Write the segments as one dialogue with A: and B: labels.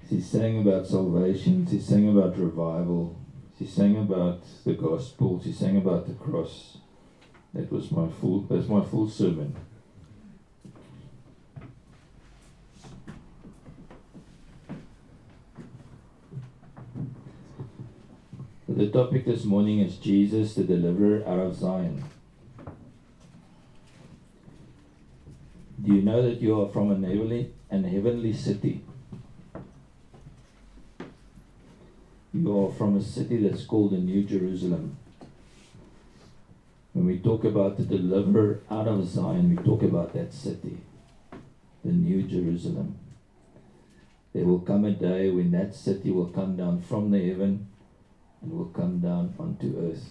A: She sang about salvation, she sang about revival, she sang about the gospel, she sang about the cross. That's my full sermon. The topic this morning is Jesus, the deliverer out of Zion. Do you know that you are from an heavenly city? You are from a city that's called the New Jerusalem. When we talk about the deliverer out of Zion, we talk about that city, the New Jerusalem. There will come a day when that city will come down from the heaven and will come down onto earth.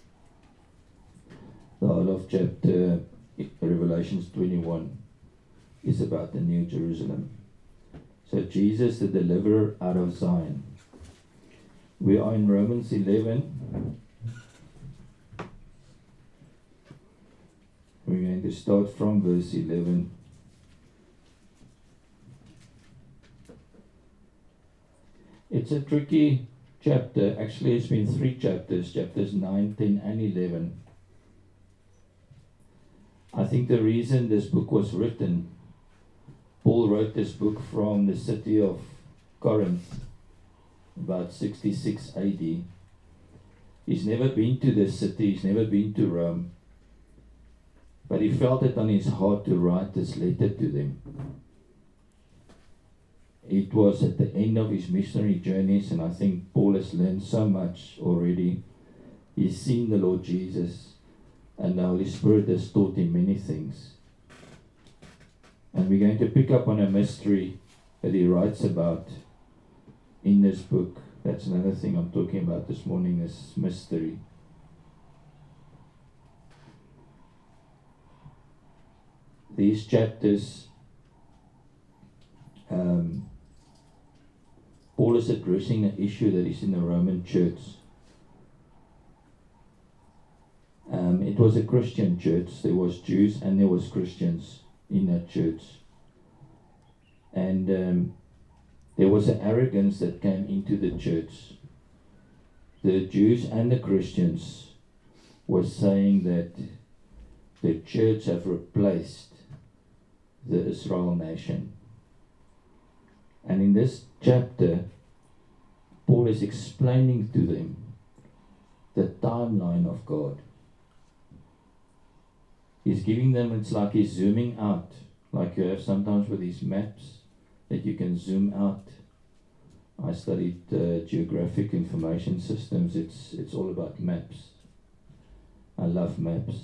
A: The whole of chapter Revelation 21 is about the New Jerusalem. So Jesus, the deliverer out of Zion. We are in Romans 11. We're going to start from verse 11. It's a tricky chapter. Actually, it's been 3 chapters, chapters 9, 10, and 11. I think the reason this book was written, Paul wrote this book from the city of Corinth, about 66 AD. He's never been to this city, he's never been to Rome, but he felt it on his heart to write this letter to them. It was at the end of his missionary journeys, and I think Paul has learned so much already. He's seen the Lord Jesus, and the Holy Spirit has taught him many things. And we're going to pick up on a mystery that he writes about in this book. That's another thing I'm talking about this morning, is mystery. These chapters, Paul is addressing an issue that is in the Roman church. It was a Christian church. There was Jews and there was Christians in that church. And there was an arrogance that came into the church. The Jews and the Christians were saying that the church have replaced the Israel nation. And in this chapter, Paul is explaining to them the timeline of God. He's giving them, it's like he's zooming out, like you have sometimes with these maps that you can zoom out. I studied geographic information systems. It's all about maps. I love maps.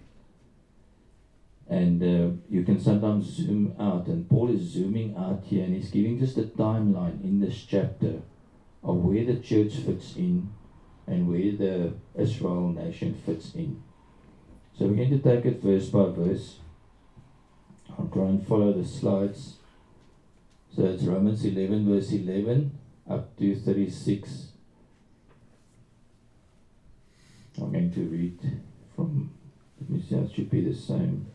A: And you can sometimes zoom out, and Paul is zooming out here, and he's giving just a timeline in this chapter of where the church fits in and where the Israel nation fits in. So we're going to take it verse by verse. I'll try and follow the slides. So it's Romans 11 verse 11 up to 36. I'm going to read from, let me see, it should be the same.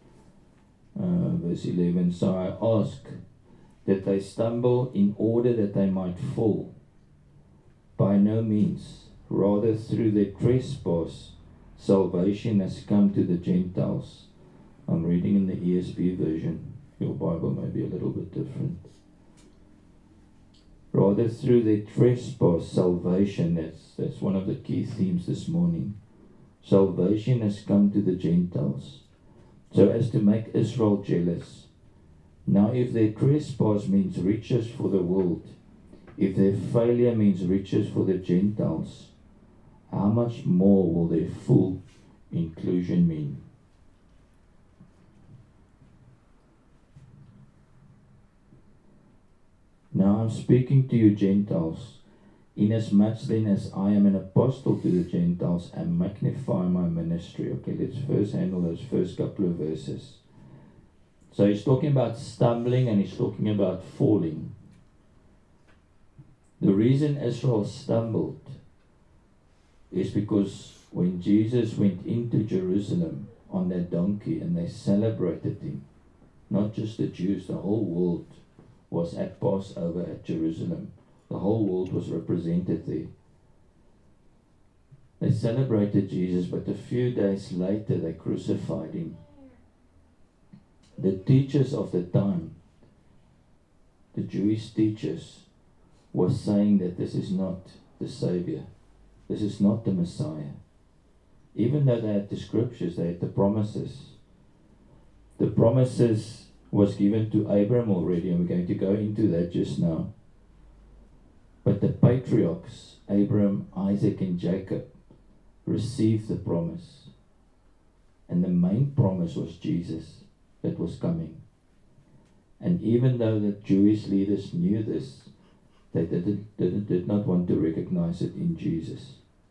A: Verse 11. So I ask that they stumble in order that they might fall. By no means, rather through their trespass, salvation has come to the Gentiles. I'm reading in the ESV version. Your Bible may be a little bit different. Rather through their trespass, salvation, that's one of the key themes this morning. Salvation has come to the Gentiles, so as to make Israel jealous. Now if their trespass means riches for the world, if their failure means riches for the Gentiles, how much more will their full inclusion mean? Now I'm speaking to you Gentiles, inasmuch then as I am an apostle to the Gentiles, and magnify my ministry. Okay, let's first handle those first couple of verses. So he's talking about stumbling and he's talking about falling. The reason Israel stumbled is because when Jesus went into Jerusalem on that donkey and they celebrated him, not just the Jews, the whole world was at Passover at Jerusalem. The whole world was represented there. They celebrated Jesus, but a few days later they crucified him. The teachers of the time, the Jewish teachers, were saying that this is not the Savior. This is not the Messiah. Even though they had the scriptures, they had the promises. The promises was given to Abraham already, and we're going to go into that just now. But the patriarchs, Abraham, Isaac, and Jacob, received the promise. And the main promise was Jesus that was coming. And even though the Jewish leaders knew this, they did not want to recognize it in Jesus.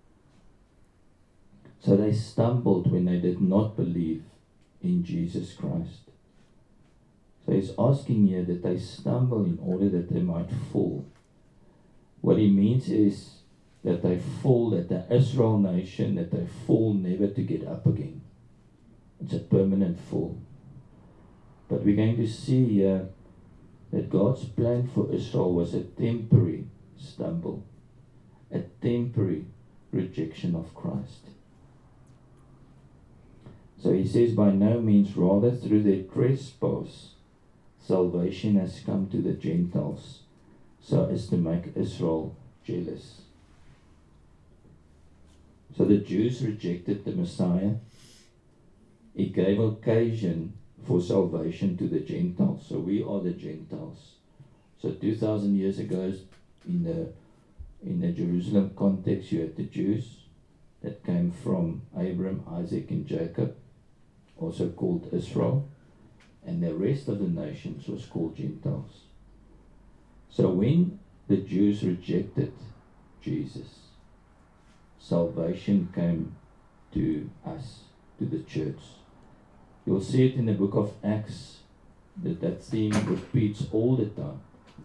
A: So they stumbled when they did not believe in Jesus Christ. So he's asking here that they stumble in order that they might fall. What he means is that they fall, that the Israel nation, that they fall never to get up again. It's a permanent fall. But we're going to see here that God's plan for Israel was a temporary stumble, a temporary rejection of Christ. So he says, by no means, rather through their trespass, salvation has come to the Gentiles, so as to make Israel jealous. So the Jews rejected the Messiah. He gave occasion for salvation to the Gentiles. So we are the Gentiles. So 2,000 years ago, in the Jerusalem context, you had the Jews that came from Abraham, Isaac, and Jacob, also called Israel, and the rest of the nations was called Gentiles. So when the Jews rejected Jesus, salvation came to us, to the church. You'll see it in the book of Acts, that theme repeats all the time.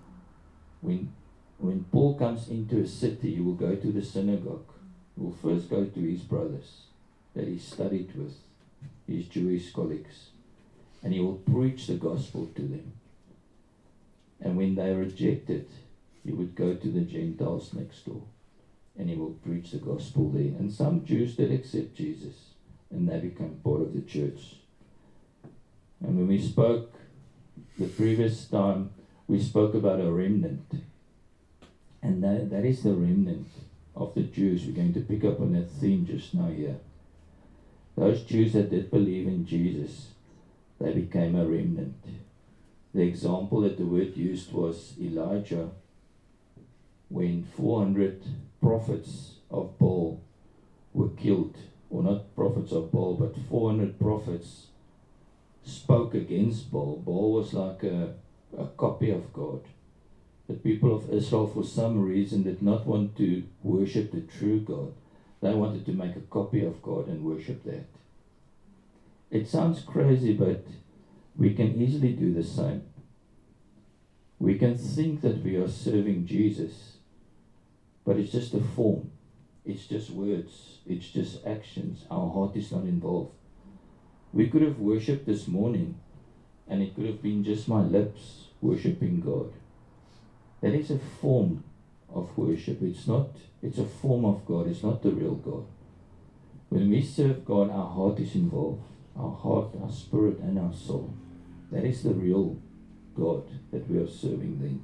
A: When Paul comes into a city, he will go to the synagogue. He will first go to his brothers that he studied with, his Jewish colleagues, and he will preach the gospel to them. And when they rejected, he would go to the Gentiles next door, and he will preach the gospel there. And some Jews did accept Jesus, and they became part of the church. And when we spoke the previous time, we spoke about a remnant. And that is the remnant of the Jews. We're going to pick up on that theme just now here. Those Jews that did believe in Jesus, they became a remnant. The example that the word used was Elijah, when 400 prophets of Baal were killed, or not prophets of Baal, but 400 prophets spoke against Baal. Baal was like a copy of God. The people of Israel, for some reason, did not want to worship the true God. They wanted to make a copy of God and worship that. It sounds crazy, but we can easily do the same. We can think that we are serving Jesus, but it's just a form. It's just words. It's just actions. Our heart is not involved. We could have worshipped this morning, and it could have been just my lips worshipping God. That is a form of worship. It's a form of God. It's not the real God. When we serve God, our heart is involved. Our heart, our spirit, and our soul. That is the real God that we are serving then.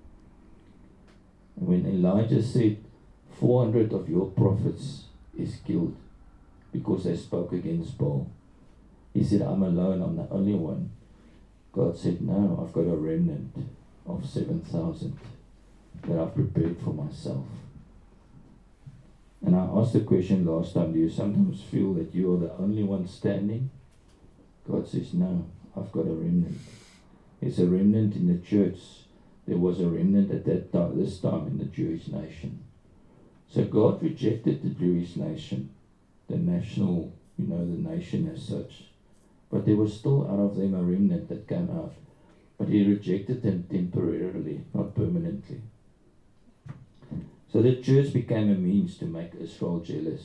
A: And when Elijah said, 400 of your prophets is killed because they spoke against Baal, he said, I'm alone, I'm the only one. God said, no, I've got a remnant of 7,000 that I've prepared for myself. And I asked the question last time, do you sometimes feel that you are the only one standing? God says, no, I've got a remnant. There's a remnant in the church. There was a remnant at that time, this time in the Jewish nation. So God rejected the Jewish nation, the national, the nation as such. But there was still out of them a remnant that came out. But he rejected them temporarily, not permanently. So the church became a means to make Israel jealous.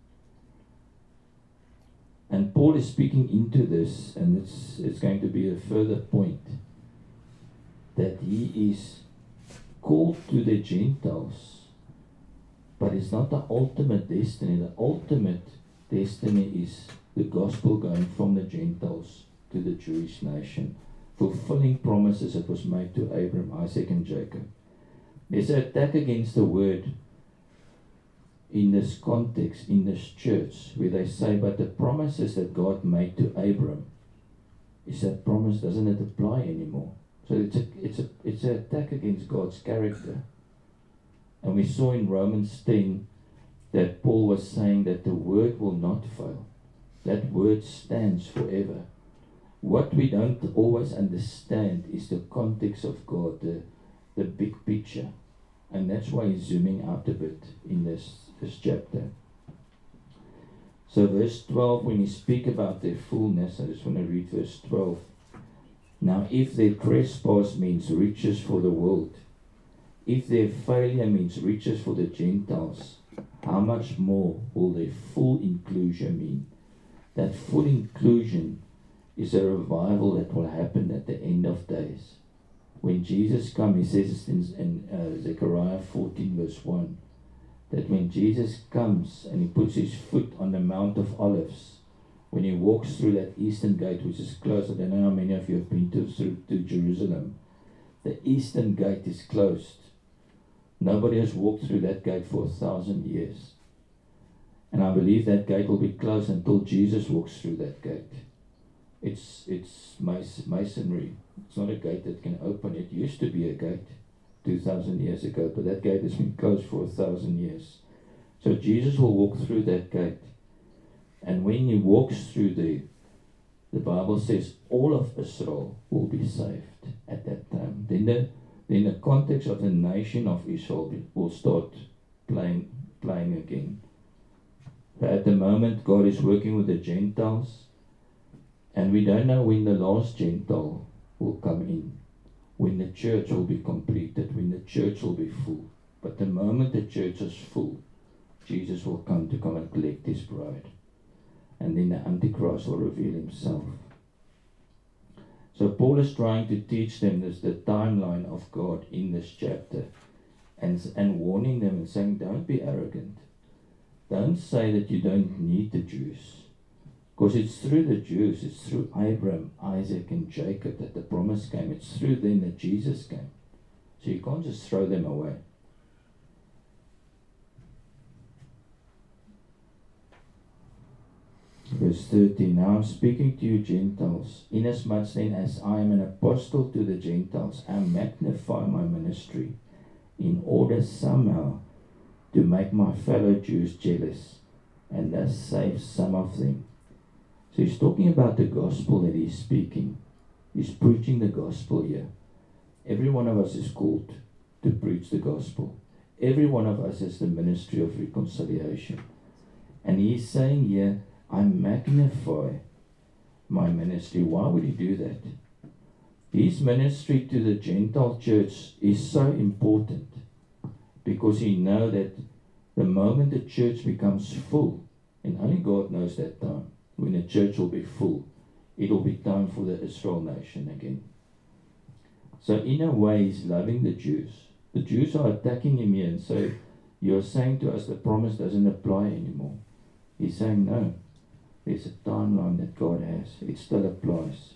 A: And Paul is speaking into this, and it's going to be a further point. that he is called to the Gentiles, but it's not the ultimate destiny. The ultimate destiny is the gospel going from the Gentiles to the Jewish nation, fulfilling promises that was made to Abraham, Isaac, and Jacob. There's an attack against the word in this context, in this church, where they say, but the promises that God made to Abraham, is that promise, doesn't it apply anymore? So it's an attack against God's character. And we saw in Romans 10 that Paul was saying that the word will not fail. That word stands forever. What we don't always understand is the context of God, the big picture. And that's why he's zooming out a bit in this chapter. So verse 12, when he speak about their fullness, I just want to read verse 12. Now if their trespass means riches for the world, if their failure means riches for the Gentiles, how much more will their full inclusion mean? That full inclusion is a revival that will happen at the end of days. When Jesus comes, he says in Zechariah 14 verse 1, that when Jesus comes and he puts his foot on the Mount of Olives, when he walks through that eastern gate, which is closed, I don't know how many of you have been to Jerusalem, the eastern gate is closed. Nobody has walked through that gate for 1,000 years. And I believe that gate will be closed until Jesus walks through that gate. It's masonry. It's not a gate that can open. It used to be a gate 2,000 years ago, but that gate has been closed for 1,000 years. So Jesus will walk through that gate. And when he walks through there, the Bible says all of Israel will be saved at that time. Then the context of the nation of Israel will start playing again. But at the moment, God is working with the Gentiles, and we don't know when the last Gentile will come in, when the church will be completed, when the church will be full. But the moment the church is full, Jesus will come and collect his bride. And then the Antichrist will reveal himself. So Paul is trying to teach them this, the timeline of God in this chapter, and warning them and saying, don't be arrogant. Don't say that you don't need the Jews. Because it's through the Jews, it's through Abraham, Isaac, and Jacob that the promise came. It's through them that Jesus came. So you can't just throw them away. Verse 13, now I'm speaking to you Gentiles, inasmuch then as I am an apostle to the Gentiles, I magnify my ministry, in order somehow to make my fellow Jews jealous, and thus save some of them. So he's talking about the gospel that he's speaking. He's preaching the gospel here. Every one of us is called to preach the gospel. Every one of us has the ministry of reconciliation. And he's saying here, I magnify my ministry. Why would he do that? His ministry to the Gentile church is so important because he knows that the moment the church becomes full, and only God knows that time, when the church will be full, it will be time for the Israel nation again. So in a way, he's loving the Jews. The Jews are attacking him here and say, you're saying to us the promise doesn't apply anymore. He's saying, no, there's a timeline that God has. It still applies.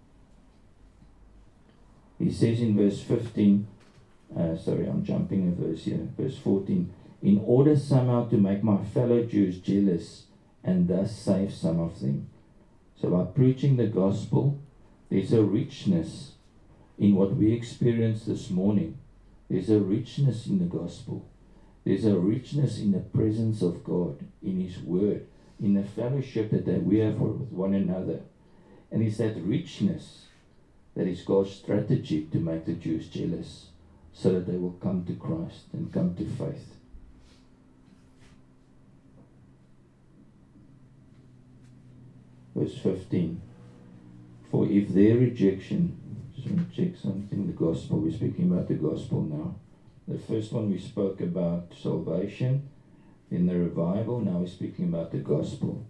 A: He says in verse 15, I'm jumping a verse here, verse 14, in order somehow to make my fellow Jews jealous and thus save some of them. So by preaching the gospel, there's a richness in what we experienced this morning. There's a richness in the gospel. There's a richness in the presence of God, in his word, in the fellowship that we have with one another. And it's that richness that is God's strategy to make the Jews jealous, so that they will come to Christ and come to faith. Verse 15. For if their rejection, just want to check something, the gospel, we're speaking about the gospel now. The first one we spoke about salvation, in the revival, now we're speaking about the gospel.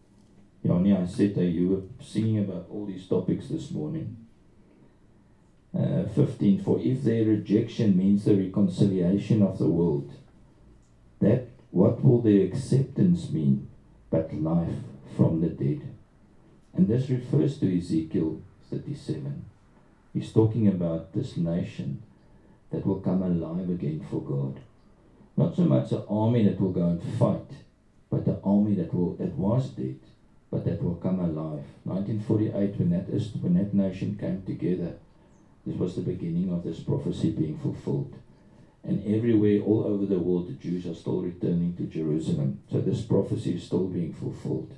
A: Yanni, I said that you were singing about all these topics this morning. 15, for if their rejection means the reconciliation of the world, that what will their acceptance mean but life from the dead? And this refers to Ezekiel 37. He's talking about this nation that will come alive again for God. Not so much an army that will go and fight, but an army that was dead, but that will come alive. 1948, when that nation came together, this was the beginning of this prophecy being fulfilled. And everywhere, all over the world, the Jews are still returning to Jerusalem. So this prophecy is still being fulfilled.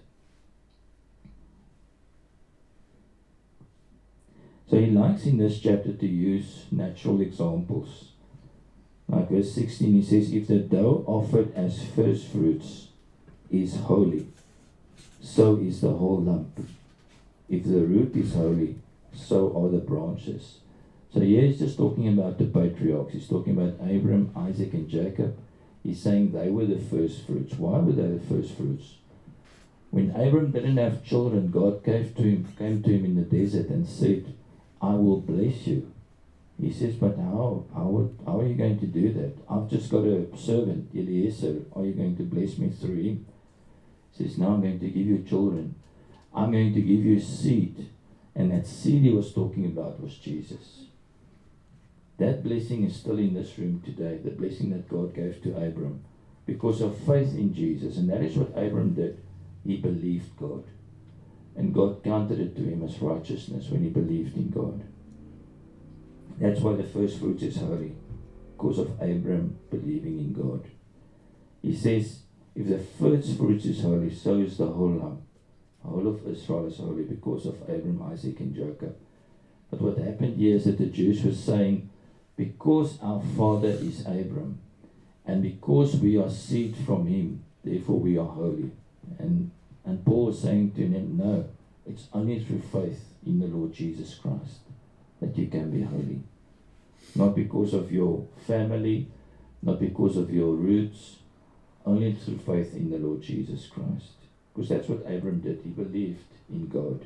A: So he likes in this chapter to use natural examples. Like verse 16, he says, if the dough offered as first fruits is holy, so is the whole lump. If the root is holy, so are the branches. So here he's just talking about the patriarchs. He's talking about Abraham, Isaac, and Jacob. He's saying they were the first fruits. Why were they the first fruits? When Abraham didn't have children, God came to him in the desert and said, I will bless you. He says, but how are you going to do that? I've just got a servant, Eliezer. Are you going to bless me through him? He says, now I'm going to give you children. I'm going to give you seed. And that seed he was talking about was Jesus. That blessing is still in this room today, the blessing that God gave to Abram because of faith in Jesus. And that is what Abram did. He believed God. And God counted it to him as righteousness when he believed in God. That's why the first fruits is holy, because of Abram believing in God. He says, if the first fruits is holy, so is the whole lump. The whole of Israel is holy because of Abram, Isaac, and Jacob. But what happened here is that the Jews were saying, because our father is Abram, and because we are seed from him, therefore we are holy. And Paul was saying to them, no, it's only through faith in the Lord Jesus Christ that you can be holy. Not because of your family, not because of your roots, only through faith in the Lord Jesus Christ. Because that's what Abram did. He believed in God.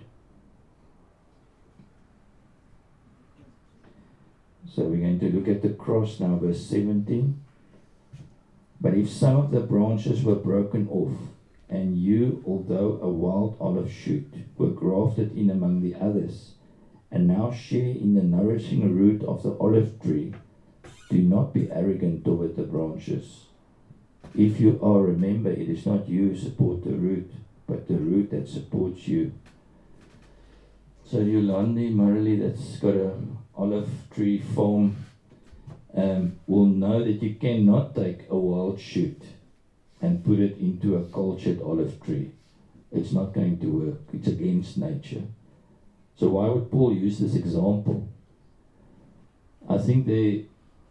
A: So we're going to look at the cross now, verse 17. But if some of the branches were broken off, and you, although a wild olive shoot, were grafted in among the others, and now share in the nourishing root of the olive tree, do not be arrogant toward the branches. If you are, remember, it is not you who support the root, but the root that supports you. So Yolandi Murley, that's got an olive tree farm, will know that you cannot take a wild shoot and put it into a cultured olive tree. It's not going to work. It's against nature. So why would Paul use this example? I think there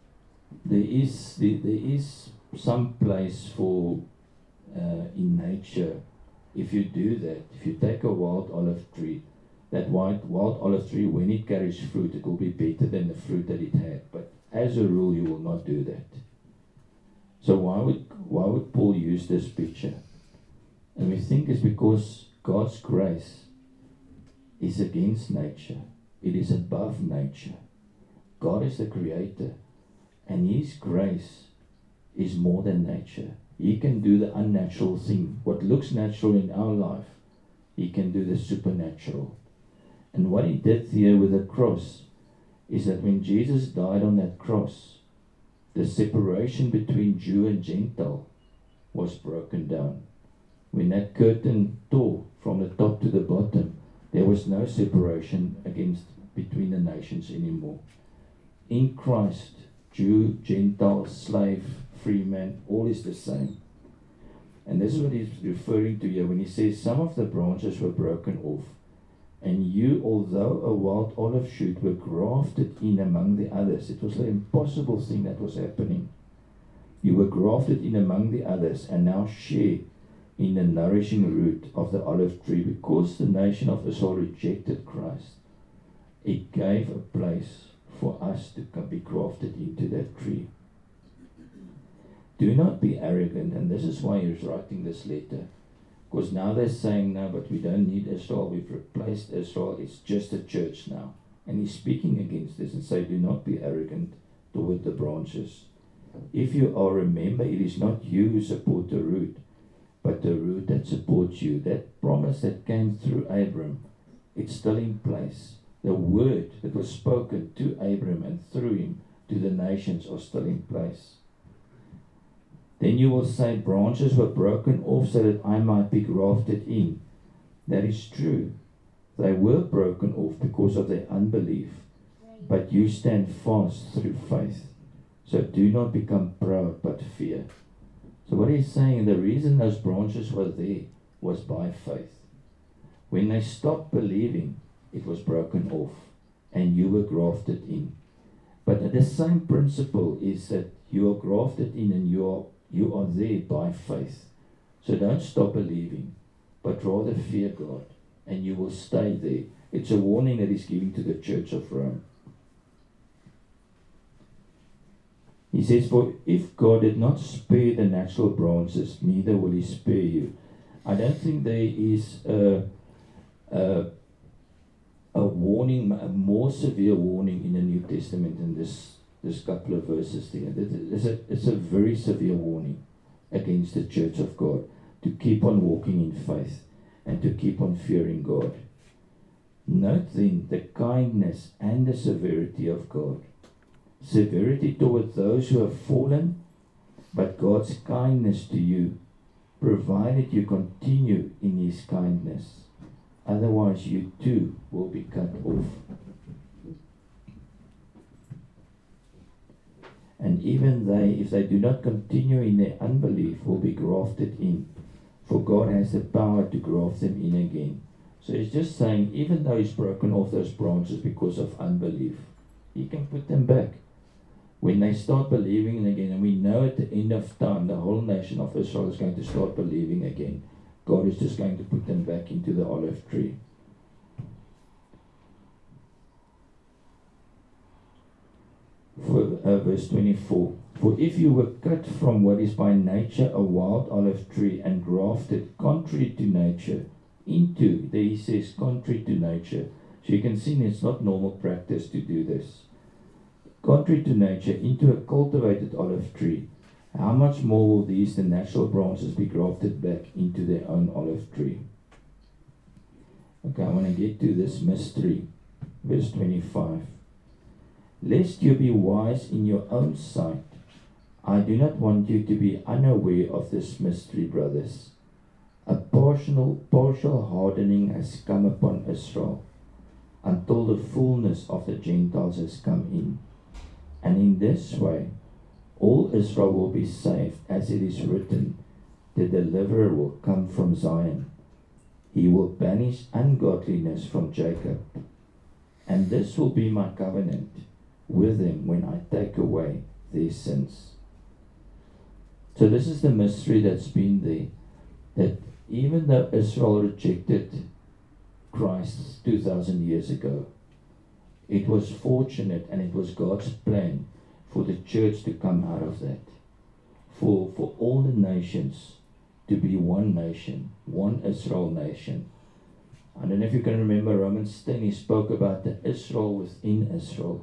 A: is some place for in nature, if you do that, if you take a wild olive tree, that wild olive tree, when it carries fruit, it will be better than the fruit that it had. But as a rule, you will not do that. So why would Paul use this picture? And we think it's because God's grace is against nature. It is above nature. God is the creator, and his grace is more than nature. He can do the unnatural thing. What looks natural in our life, he can do the supernatural. And what he did here with the cross is that when Jesus died on that cross, the separation between Jew and Gentile was broken down. When that curtain tore from the top to the bottom, there was no separation between the nations anymore. In Christ, Jew, Gentile, slave, free man, all is the same. And this is what he's referring to here when he says some of the branches were broken off, and you, although a wild olive shoot, were grafted in among the others. It was an impossible thing that was happening. You were grafted in among the others and now share in the nourishing root of the olive tree. Because the nation of Israel rejected Christ, it gave a place for us to be grafted into that tree. Do not be arrogant, and this is why he's writing this letter. Because now they're saying, no, but we don't need Israel. We've replaced Israel. It's just a church now. And he's speaking against this and say, do not be arrogant toward the branches. If you are a member, it is not you who support the root, but the root that supports you. That promise that came through Abram, it's still in place. The word that was spoken to Abram and through him to the nations are still in place. Then you will say, branches were broken off so that I might be grafted in. That is true. They were broken off because of their unbelief, but you stand fast through faith. So do not become proud, but fear. So what he's saying, the reason those branches were there was by faith. When they stopped believing, it was broken off, and you were grafted in. But the same principle is that you are grafted in, and you are there by faith. So don't stop believing, but rather fear God, and you will stay there. It's a warning that he's giving to the Church of Rome. He says, for if God did not spare the natural branches, neither will he spare you. I don't think there is a warning, a more severe warning in the New Testament than this couple of verses there. It's a very severe warning against the Church of God to keep on walking in faith and to keep on fearing God. Note then the kindness and the severity of God. Severity toward those who have fallen, but God's kindness to you, provided you continue in his kindness. Otherwise you too will be cut off. And even they, if they do not continue in their unbelief, will be grafted in. For God has the power to graft them in again. So he's just saying, even though he's broken off those branches because of unbelief, he can put them back. When they start believing again, and we know at the end of time, the whole nation of Israel is going to start believing again. God is just going to put them back into the olive tree. Verse 24. For if you were cut from what is by nature a wild olive tree and grafted contrary to nature into, there he says contrary to nature. So you can see it's not normal practice to do this. Contrary to nature into a cultivated olive tree, how much more will these, the natural branches, be grafted back into their own olive tree? Okay, I want to get to this mystery. Verse 25. Lest you be wise in your own sight, I do not want you to be unaware of this mystery, brothers. A partial hardening has come upon Israel, until the fullness of the Gentiles has come in. And in this way, all Israel will be saved, as it is written, the deliverer will come from Zion. He will banish ungodliness from Jacob. And this will be my covenant with them when I take away their sins. So this is the mystery that's been there, that even though Israel rejected Christ 2,000 years ago, it was fortunate and it was God's plan for the church to come out of that. For all the nations to be one nation, one Israel nation. I don't know if you can remember Romans 10, he spoke about the Israel within Israel.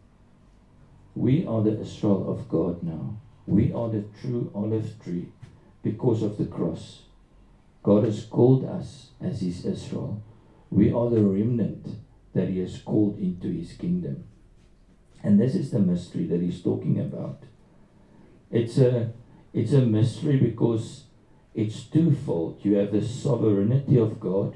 A: We are the Israel of God now. We are the true olive tree because of the cross. God has called us as his Israel. We are the remnant that he has called into his kingdom. And this is the mystery that he's talking about. It's a mystery because it's twofold. You have the sovereignty of God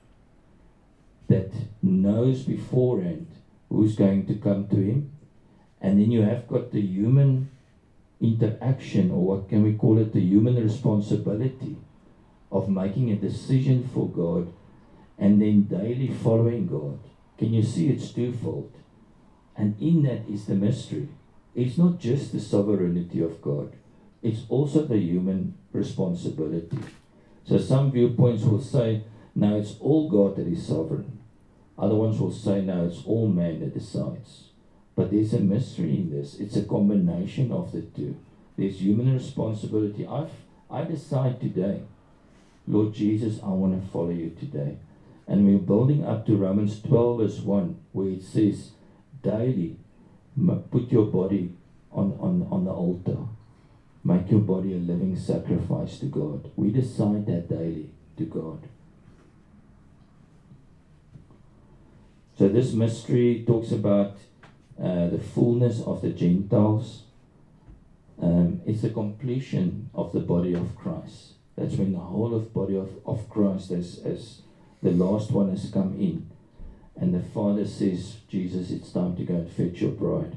A: that knows beforehand who's going to come to him. And then you have got the human interaction, or what can we call it, the human responsibility of making a decision for God and then daily following God. Can you see it's twofold? And in that is the mystery. It's not just the sovereignty of God. It's also the human responsibility. So some viewpoints will say, no, it's all God that is sovereign. Other ones will say, no, it's all man that decides. But there's a mystery in this. It's a combination of the two. There's human responsibility. I decide today, Lord Jesus, I want to follow you today. And we're building up to Romans 12 verse 1, where it says, daily put your body on the altar. Make your body a living sacrifice to God. We decide that daily to God. So this mystery talks about the fullness of the Gentiles. It's the completion of the body of Christ. That's when the whole of body of Christ as the last one has come in. And the Father says, Jesus, it's time to go and fetch your bride.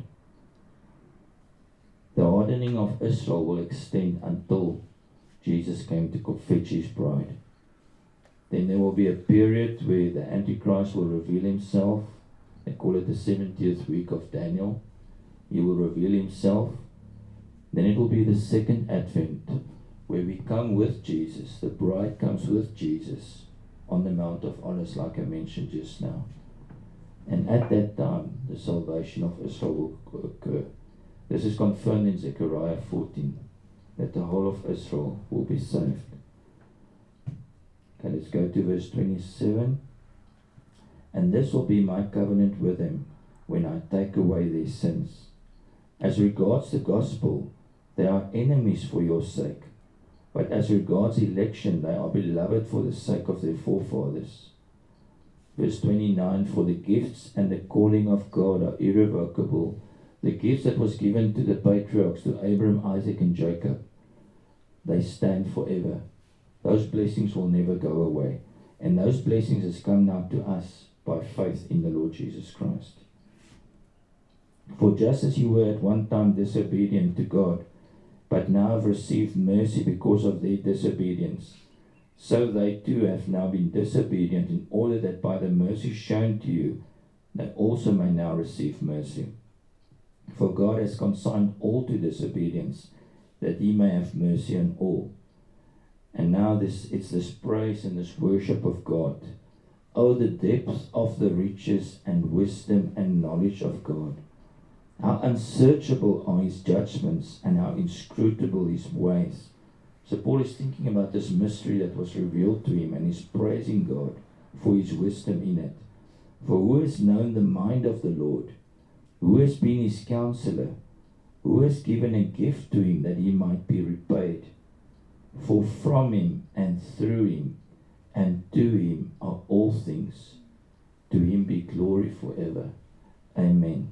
A: The hardening of Israel will extend until Jesus came to fetch his bride. Then there will be a period where the Antichrist will reveal himself. They call it the 70th week of Daniel. He will reveal himself. Then it will be the second advent, where we come with Jesus. The bride comes with Jesus on the Mount of Olives, like I mentioned just now. And at that time, the salvation of Israel will occur. This is confirmed in Zechariah 14, that the whole of Israel will be saved. Okay, let's go to verse 27. And this will be my covenant with them when I take away their sins. As regards the gospel, they are enemies for your sake. But as regards election, they are beloved for the sake of their forefathers. Verse 29, for the gifts and the calling of God are irrevocable. The gifts that was given to the patriarchs, to Abraham, Isaac, and Jacob, they stand forever. Those blessings will never go away. And those blessings has come now to us by faith in the Lord Jesus Christ. For just as you were at one time disobedient to God, but now have received mercy because of their disobedience, so they too have now been disobedient, in order that by the mercy shown to you, they also may now receive mercy. For God has consigned all to disobedience, that he may have mercy on all. And now it's this praise and this worship of God. Oh, the depth of the riches and wisdom and knowledge of God. How unsearchable are his judgments, and how inscrutable his ways. So Paul is thinking about this mystery that was revealed to him, and he's praising God for his wisdom in it. For who has known the mind of the Lord? Who has been his counselor? Who has given a gift to him that he might be repaid? For from him and through him and to him are all things. To him be glory forever. Amen.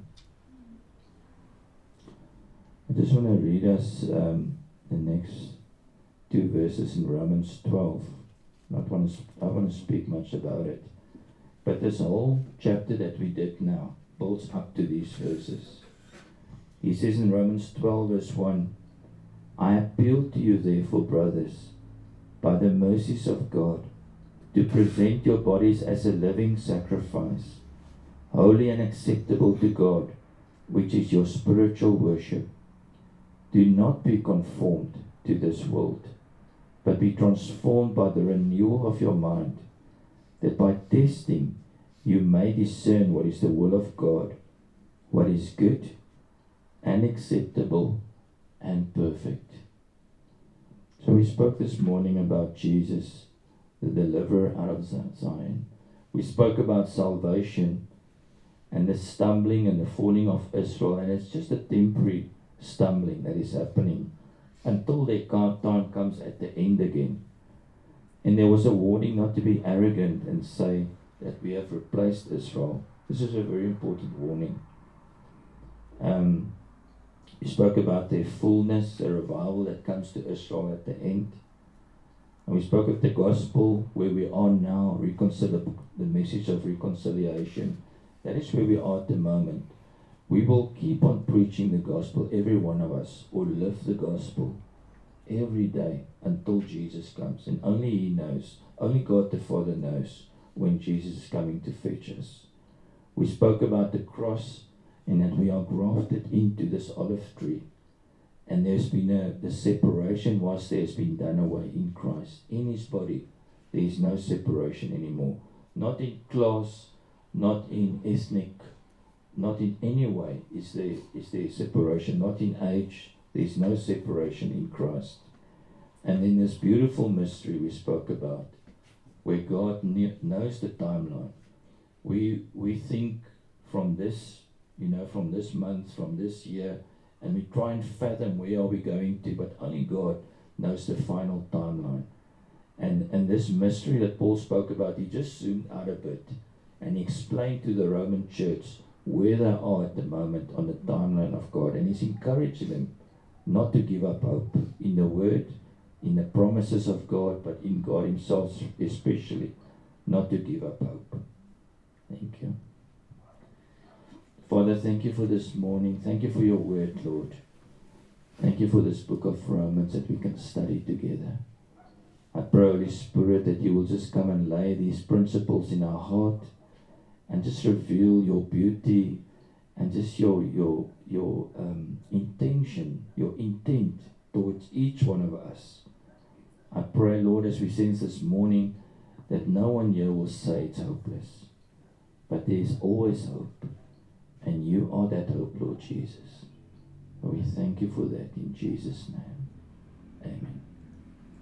A: I just want to read us the next two verses in Romans 12. I want to speak much about it. But this whole chapter that we did now builds up to these verses. He says in Romans 12 verse 1, I appeal to you therefore, brothers, by the mercies of God, to present your bodies as a living sacrifice, holy and acceptable to God, which is your spiritual worship. Do not be conformed to this world, but be transformed by the renewal of your mind, that by testing you may discern what is the will of God, what is good and acceptable and perfect. So we spoke this morning about Jesus, the deliverer out of Zion. We spoke about salvation and the stumbling and the falling of Israel, and it's just a temporary stumbling that is happening until their time comes at the end again. And there was a warning not to be arrogant and say that we have replaced Israel. This is a very important warning. We spoke about their fullness, the revival that comes to Israel at the end. And we spoke of the gospel, where we are now, the message of reconciliation. That is where we are at the moment. We will keep on preaching the gospel, every one of us, or live the gospel every day until Jesus comes. And only he knows, only God the Father knows when Jesus is coming to fetch us. We spoke about the cross, and that we are grafted into this olive tree. And there's been the separation was there's been done away in Christ. In his body, there is no separation anymore. Not in class, not in ethnic, not in any way is there separation. Not in age, there is no separation in Christ. And then this beautiful mystery we spoke about, where God knows the timeline. We think from this, from this month, from this year, and we try and fathom where are we going to, but only God knows the final timeline. And this mystery that Paul spoke about, he just zoomed out a bit and he explained to the Roman church where they are at the moment on the timeline of God. And he's encouraging them not to give up hope in the Word, in the promises of God, but in God Himself especially, not to give up hope. Thank you. Father, thank you for this morning. Thank you for your Word, Lord. Thank you for this book of Romans that we can study together. I pray, Holy Spirit, that you will just come and lay these principles in our heart and just reveal your beauty and just your intention, your intent towards each one of us. I pray, Lord, as we sense this morning, that no one here will say it's hopeless, but there is always hope, and you are that hope, Lord Jesus. We thank you for that in Jesus' name.